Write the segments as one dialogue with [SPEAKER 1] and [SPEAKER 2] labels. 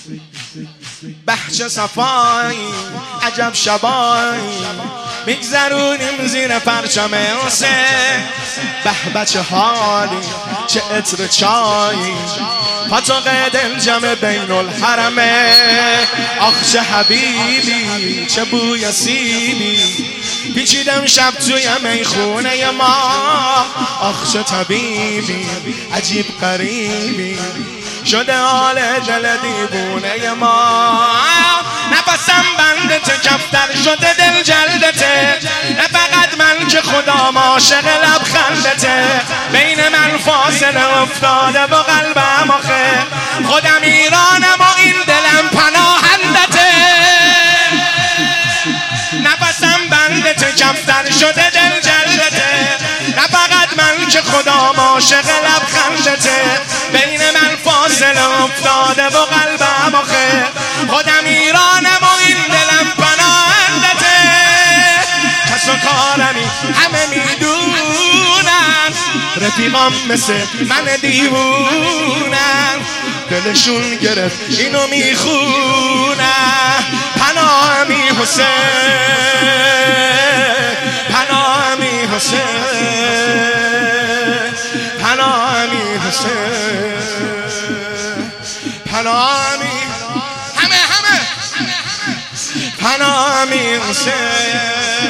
[SPEAKER 1] بهچه صفایی عجب شبایی میگذرونیم زیر پرچم حسین. به بچه حالی چه عطر چایی پاتوق دلجم بین الحرمه. آخ چه حبیبی چه بوی سیبی پیچیدم شب توی میخونه ما. آخ چه طبیبی عجیب غریبی شده حال دل دیوونه ما. نفسم بندته کفتر شده دل جلدته. نه فقط من که خدا عاشق لبخندته. بین من فاصله افتاده و قلبم آخه خودم ایرانم و این دلم پناهندته. نفسم بندته کفتر شده دل جلدته. نه فقط من که خدا عاشق لبخندته. بین من فاصله افتاده و قلبم آخه خودم ایرانم و این دلم پناهندته. کس و کارمی همه میدونن رفیقام مثل من دیوونن. دلشون گرفت اینو میخونن. پناهمی حسین پناهمی حسین پناهمی حسین پناهمی همه پناهمی حسین.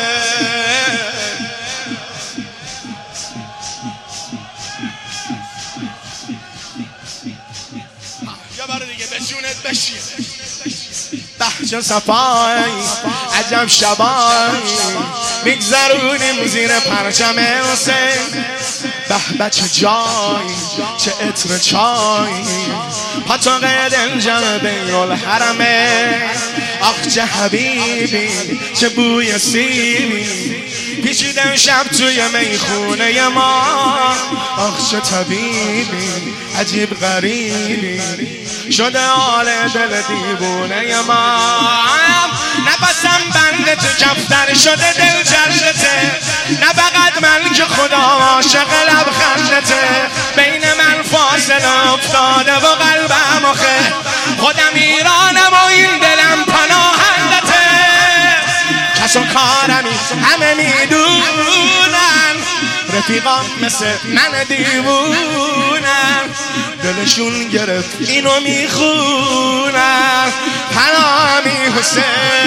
[SPEAKER 1] یه بار دیگه به جونت بشین. بهچه صفایی عجب شبایی میگذرونیم زیر پرچم حسین. به بچه جایی چه عطر چایی پاتوق دلجم بین الحرمه. آخ چه حبیبی چه بوی سیبی پیچیدم شب توی میخونه ما. آخ چه طبیبی عجیب غریبی شده حال دل دیوونه ما. نفسم بنده تو کفتر شده دل جلدته. نه فقط من که خدا عاشق لبخندته. بین من فاصله افتاده و قلبم آخه خودم ایرانم و این دلم پناهندته. کس و کارمی همه میدونن رفیقام مثل من دیوونن. دلشون گرفت اینو میخونن. پناهمی حسین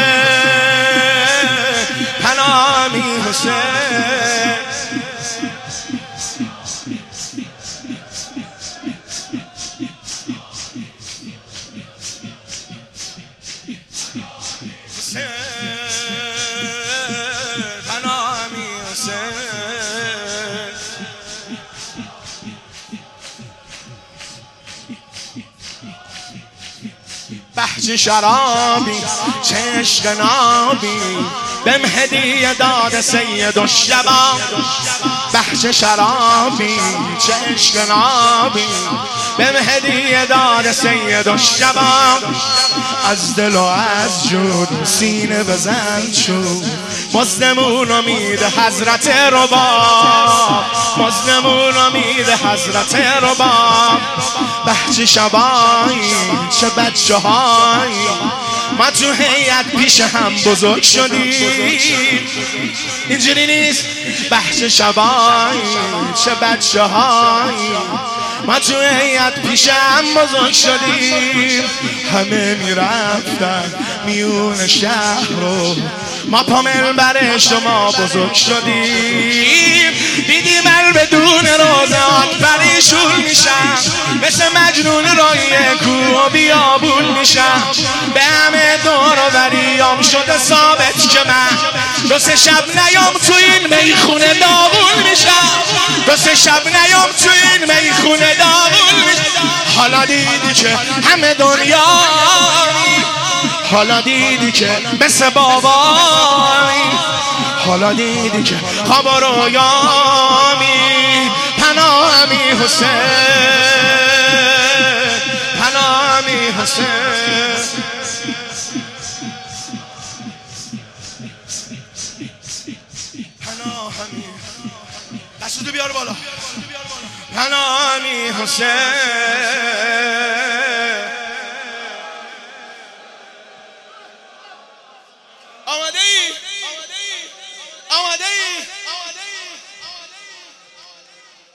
[SPEAKER 1] پناهمی حسین پناهمی حسین. بهچه شرابی چه عشق نابی بهم هدیه داد سید الشباب. بهچه شرابی چه عشق نابی بهم هدیه داد سید الشباب. از دل و از جود سینه بزن شد مزدمون امید حضرت رباب. مزدمون امید حضرت رباب. بهچه شبایی چه بچه هایی ما تو هیئت پیش هم بزرگ شدیم. اینجوری نیست. بهچه شبایی چه بچه هایی ما تو هیئت پیش هم بزرگ شدیم. همه میرفتن میون شهر رو ما پامل بر شما بزرگ شدیم. دیدیم من بدون روزات پریشون میشم مثل مجنون روی کوه و بیابون میشم. به همه دور و بریام شده ثابت که من دو سه شب نیام تو این میخونه داغون میشم. دو سه شب نیام تو این میخونه داغون میشم. حالا دیدی که همه دنیا حالا دیدی که مثل بابایی. حالا دیدی که خواب و رویامی. پناهمی حسین پناهمی حسین پناهمی. دستتو بیار بالا. پناهمی حسین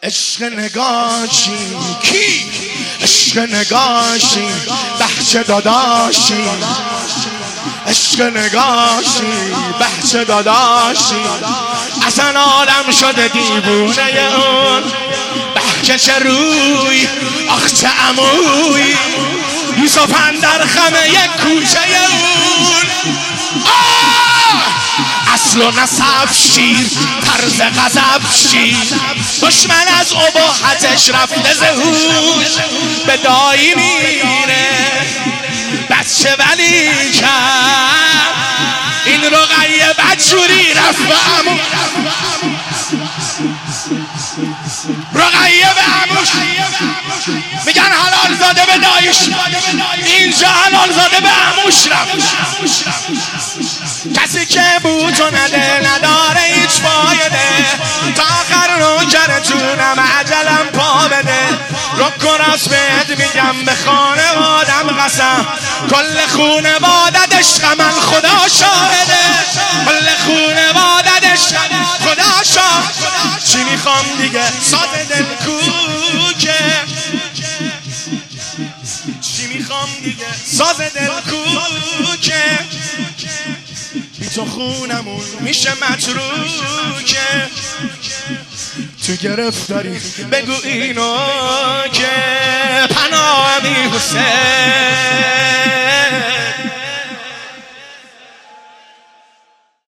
[SPEAKER 1] عشق نگاشی کی؟ عشق نگاشی بحچه داداشی، عشق نگاشی بحچه داداشی، اصلا آدم شده دیوونه اون بحکش روی آخ چه عموی یوسف اندر خمه یک کوچه اون. اصل و نسب شیر طرز غضب شیر، دشمن از اباحتش رفته زهوش به دایی میره بچه ولی کرد این رقیه بدجوری رفت به عمو، رقیه به عموش میگن حلال زاده به دایش، اینجا حلال زاده به عموش رفت. کسی که بود و نده نداره هیچ فایده، تا آخر نوکرتونم عجلم پا بده. رک و راست بهت میگم به خانوادم قسم، کل خونوادت عشق من خدا شاهده، کل خونوادت عشق خدا شاهده. چی میخوام دیگه ساز دل کوکه، چی میخوام دیگه ساز دل کوکه، بی تو خونمون میشه متروکه. تو گرفتاری بگو اینو که پناه بی حسین